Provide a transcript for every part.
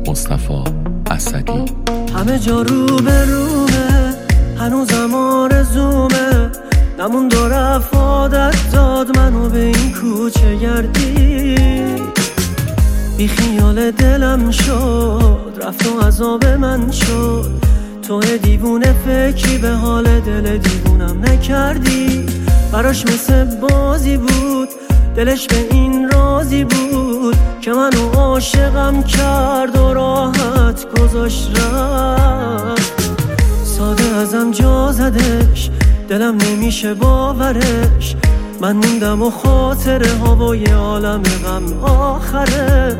مصطفی اسدی. همه جا رو به رومه، هنوزم آرزومه، نموند و رفت عادت داد منو به این کوچه گردی. بی خیال دلم شد، رفت و عذاب من شد. تو دیوونه فکری به حال دل دیوونم نکردی. براش مثل بازی بود، دلش به این راضی بود که منو عاشقم کرد و راحت گذاشت رفت. ساده ازم جا زدش، دلم نمیشه باورش. من موندم و خاطر هوای عالم غم آخره.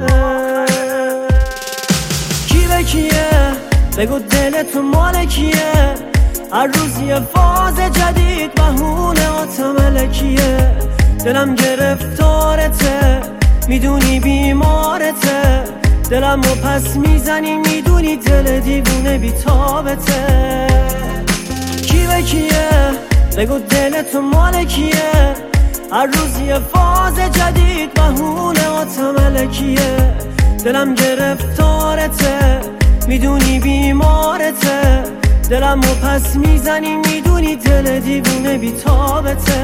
کی به کیه؟ بگو دلت مال کیه؟ هر روز یه فاز جدید بهونه آتملکیه. دلم گرفتارته، میدونی بیمارته. دلم رو پس میزنی، میدونی دل دیوونه بیتابته. کی به کیه؟ بگو دلت مال کیه؟ هر روز یه فاز جدید بهونه آتملکیه. دلم گرفتارته، میدونی بیمارته. دلم رو پس میزنی، میدونی دل دیوونه بیتابته.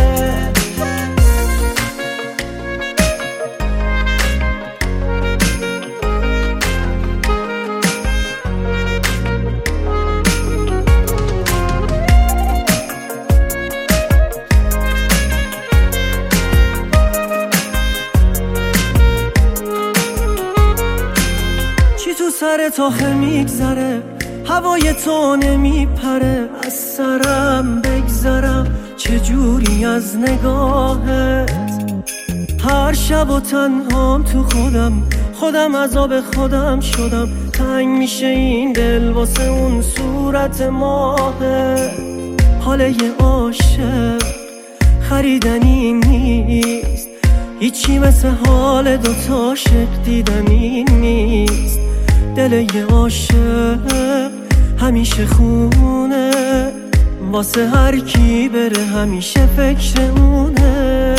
تو سرت آخه میگذره، هوای تو نمیپره. از سرم بگذرم چجوری از نگاهت. هر شب و تنهام تو خودم عذاب خودم شدم. تنگ میشه این دل واسه اون صورت ماهه. حال یه عاشق خریدنی نیست، هیچی مثل حال دوتا عاشق دیدنی نیست. دل یه عاشق همیشه خونه، واسه هر کی بره همیشه فکر اونه.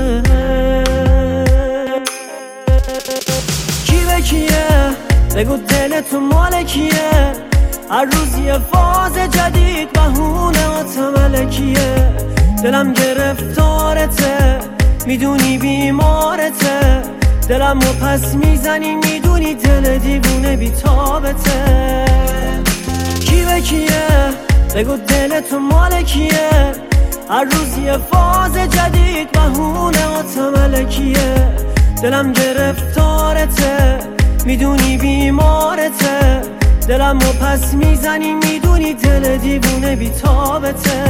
کی به کیه؟ بگو دلت مال کیه؟ هر روز یه فاز جدید بهونه آتملکیه. دلم گرفتارته، میدونی بیمارته. دلم رو پس میزنی، میدونی دل دیوونه بیتابته. کی به کیه؟ بگو دلت مال کیه؟ هر روز یه فاز جدید بهونه آتملکیه. دلم گرفتارته، میدونی بیمارته. دلم رو پس میزنی، میدونی دل دیوونه بیتابته.